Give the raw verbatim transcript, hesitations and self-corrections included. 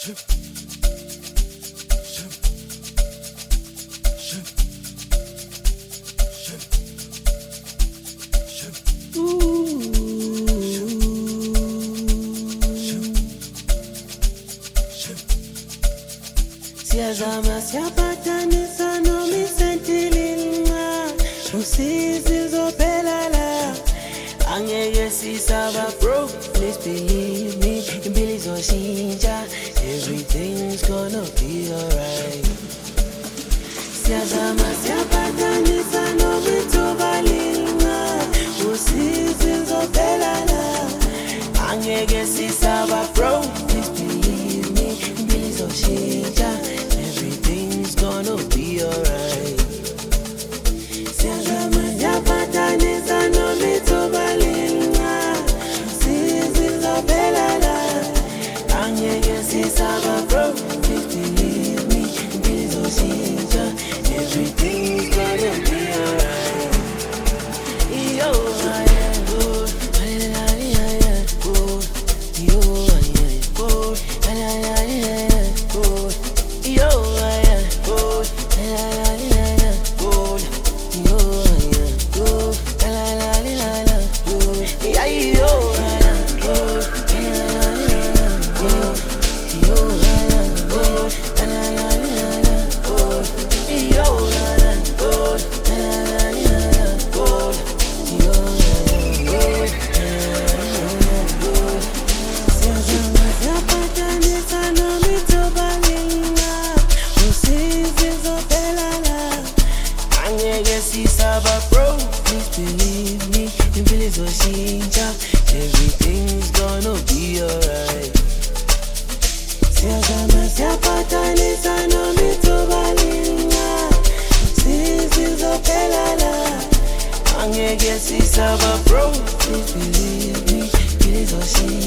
Siyazama siyaphatanisa noma isentilinga usizi zophela la angeke sisaba bro, please believe me, impilo izoshintsha, everything's gonna be alright. Siyazama siyaphatanisa noma ithubalinga usizi zophela la angeke sisaba bro, please believe me, impilo izoshintsha, everything's gonna be alright. Siyazama siyaphatanisa noma ithubalinga usizi zophela la angeke sisaba bro, please believe me, impilo izoshintsha, everything's gonna be alright. Yo, I am good. I am good. Yo, I am good. I am good. Yo, I am good. I am good. Yo, I am good. I am good. Yeah, yo, I am good. I am good. Yo, I am good. I am good. Yo, I am good. I am good. Yo, I am good. Siyazama siyaphatanisa noma ithubalinga usizi zophela la angeke sisaba bro, please believe me, impilo izoshintsha, everything's gonna be alright. Siyazama siyaphatanisa noma ithubalinga usizi zophela la angeke sisaba bro, please believe me, impilo izoshintsha.